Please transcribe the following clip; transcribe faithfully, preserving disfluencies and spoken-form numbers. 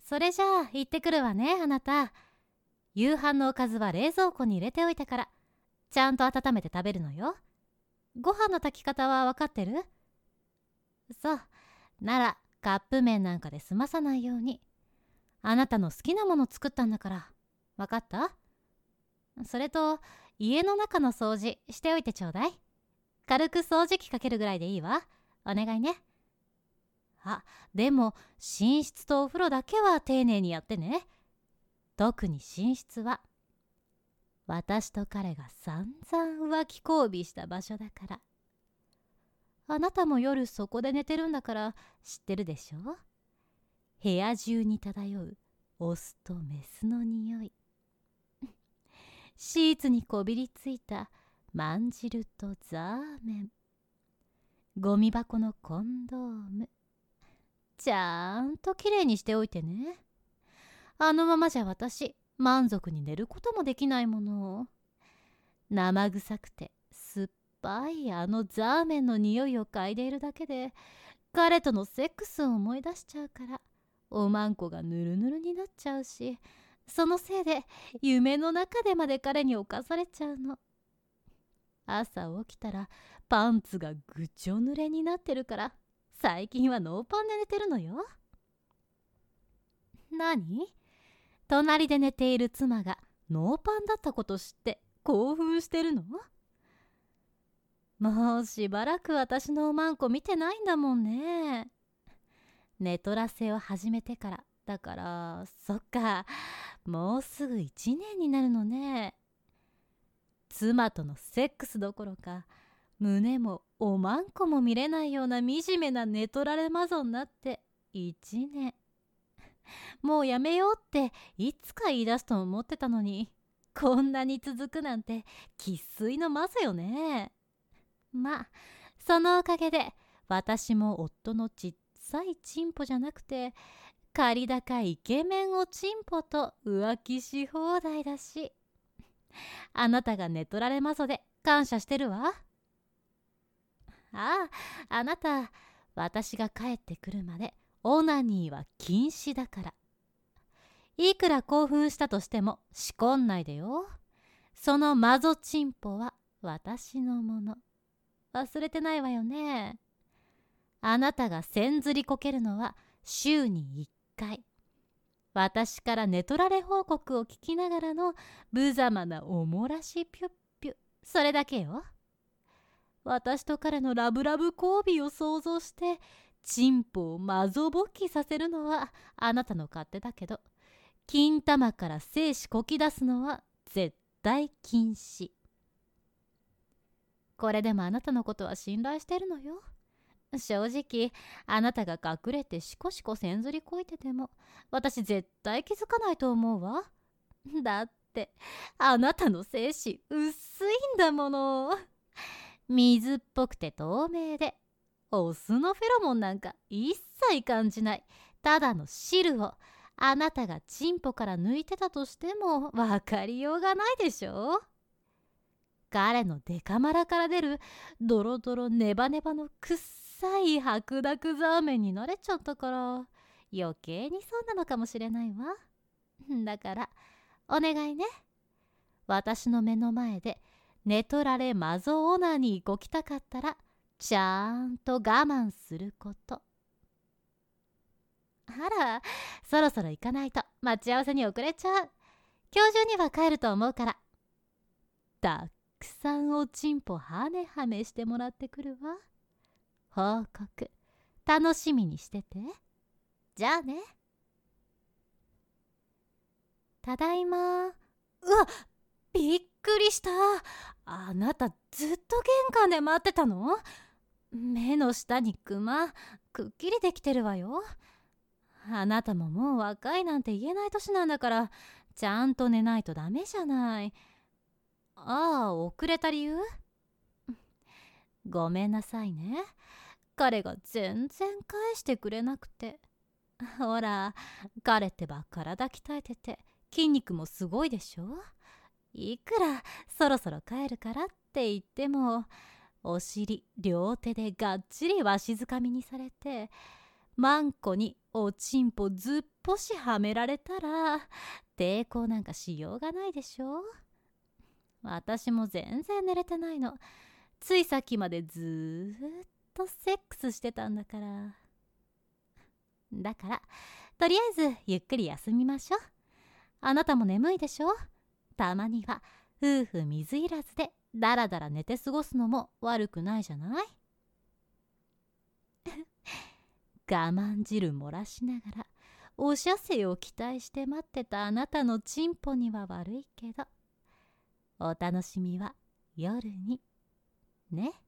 それじゃあ行ってくるわね、あなた。夕飯のおかずは冷蔵庫に入れておいたから、ちゃんと温めて食べるのよ。ご飯の炊き方は分かってる？そう。ならカップ麺なんかで済まさないように。あなたの好きなもの作ったんだから。分かった？それと家の中の掃除しておいてちょうだい。軽く掃除機かけるぐらいでいいわ。お願いね。あ、でも寝室とお風呂だけは丁寧にやってね。特に寝室は私と彼が散々浮気交尾した場所だから。あなたも夜そこで寝てるんだから知ってるでしょ？部屋中に漂うオスとメスの匂い。シーツにこびりついたまんじるとザーメン。ゴミ箱のコンドーム。ちゃんときれいにしておいてね。あのままじゃ私満足に寝ることもできないもの。生臭くて酸っぱいあのザーメンの匂いを嗅いでいるだけで彼とのセックスを思い出しちゃうから、おまんこがぬるぬるになっちゃうし、そのせいで夢の中でまで彼に侵されちゃうの。朝起きたらパンツがぐちょ濡れになってるから、最近はノーパンで寝てるのよ。何？隣で寝ている妻がノーパンだったこと知って興奮してるの？もうしばらく私のおまんこ見てないんだもんね。寝取らせを始めてからだから、そっか、もうすぐいちねんになるのね。妻とのセックスどころか胸もおまんこも見れないような惨めな寝取られマゾになっていちねん。もうやめようっていつか言い出すと思ってたのに、こんなに続くなんて生粋のマゾよね。まあそのおかげで私も夫のちっさいチンポじゃなくて借り高イケメンおチンポと浮気し放題だし、あなたが寝取られマゾで感謝してるわ。ああ、あなた、私が帰ってくるまでオナニーは禁止だから。いくら興奮したとしても仕込んないでよ。そのマゾチンポは私のもの。忘れてないわよね。あなたがせんずりこけるのは週にいっかい。私から寝取られ報告を聞きながらの無様なおもらしピュッピュ。それだけよ。私と彼のラブラブ交尾を想像してチンポをマゾ勃起させるのはあなたの勝手だけど、金玉から精子こき出すのは絶対禁止。これでもあなたのことは信頼してるのよ。正直あなたが隠れてシコシコせんずりこいてても私絶対気づかないと思うわ。だってあなたの精子薄いんだもの。水っぽくて透明でオスのフェロモンなんか一切感じない、ただの汁をあなたがチンポから抜いてたとしても分かりようがないでしょ。彼のデカマラから出るドロドロネバネバのくっさい白濁ザーメンに慣れちゃったから、余計にそうなのかもしれないわ。だからお願いね。私の目の前で寝取られマゾオナにごきたかったらちゃんと我慢すること。あら、そろそろ行かないと待ち合わせに遅れちゃう。今日中には帰ると思うから。たくさんおちんぽはめはめしてもらってくるわ。報告楽しみにしてて。じゃあね。ただいま。うわ、びっくりした。あなたずっと玄関で待ってたの？目の下にクマくっきりできてるわよ。あなたももう若いなんて言えない年なんだから、ちゃんと寝ないとダメじゃない。ああ、遅れた理由？ごめんなさいね。彼が全然返してくれなくて。ほら、彼ってば体鍛えてて筋肉もすごいでしょ。いくらそろそろ帰るからって言っても、お尻両手でがっちりわしづかみにされて、マンコにおちんぽずっぽしはめられたら抵抗なんかしようがないでしょ。私も全然寝れてないの。ついさっきまでずーっとセックスしてたんだから。だからとりあえずゆっくり休みましょう。あなたも眠いでしょ。たまには夫婦水入らずでだらだら寝て過ごすのも悪くないじゃない。我慢汁漏らしながらお射精を期待して待ってたあなたのチンポには悪いけど、お楽しみは夜にね。